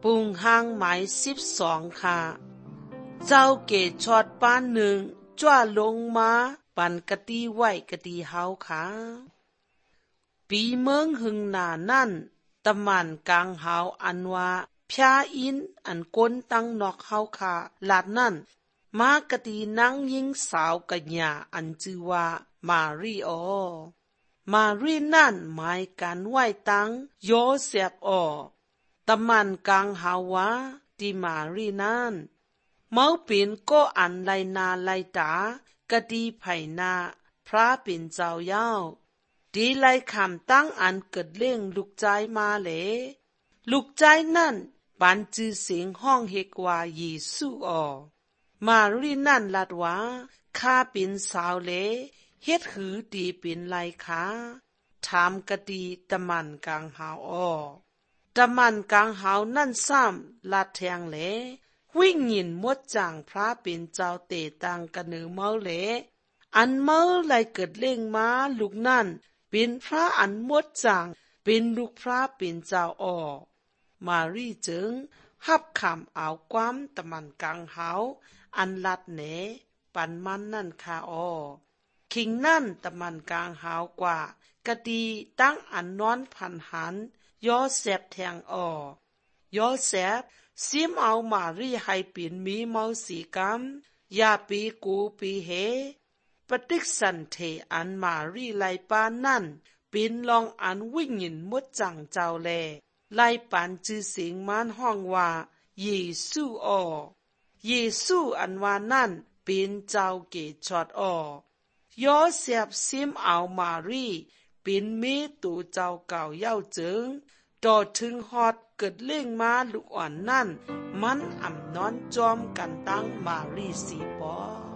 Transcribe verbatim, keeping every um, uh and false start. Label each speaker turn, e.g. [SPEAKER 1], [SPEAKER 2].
[SPEAKER 1] ปุงห้างหมายสิบสองค่ะเจ้าเกชอดป้านหนึ่งจ้าลงมาปันกะตีไหวกะตีเฮาค่ะปีเมืองหึงหนานั่นตะมันกลางเฮาอันว่าพยาอินอันก้นตั้งนอกเฮาค่ะลาดนั่นมากะตีนางยิงสาวกะญาอันชื่อว่ามารีออมารีนั่นหมายการไหวตังโยเซฟออตะมันกลางเฮาว่าติมารีนั่นเมาเป็นก็อันไลนาไลตากะตีไผนาพระเป็นเจ้าเย้าดีไลคำตั้งอันเกิดเล่งลูกใจมาเหลลูกใจนั่นปันจือเสียงห้องเฮกว่าเยซูออมารีนั่นลัดว่าข้าเป็นสาวเหลเฮ็ดหือตีเป็นไลขาถามกะตีตะมันกลางหาวออตะมันกลางหาวนั่นซ้ำลัดแทงเหลวิ่งหยินมดจางพระเป็นเจ้าเตตังกะเนือเมาเหลอันเมาไลเกิดเล่งมาลูกนั่นเป็นพระอันมดจางเป็นลูกพระเป็นเจ้าออมารีจึงฮับคำเอาความตะมันกลางหาวอันลัดแหนปันมันนั่นคาออคิงนั่นตะมันกลางหาวกว่ากะตีตั้งอันนอนพันหันยอแสบแทงออยอแสบซิมเอามารีให้ปิ่นมีเมาสีกรรมยาปีกูปีเฮปฏิกสันเทอันมารีไลปานนั่นปินลองอันวิ่งหยินมดจังเจ้าแลไลปานจือเสียงมานห้องว่าเยซูออเยซูอันว่านั่นเป็นเจ้าเกชอดออยอเสียบซิมเอามารีเป็นเมตูเจ้าเก่าเย้าเจิงต่อถึงฮอดเกิดเล่งมาลูกอ่อนนั่นมันอ่ำนอนจอมกันตั้งมารีสีปอ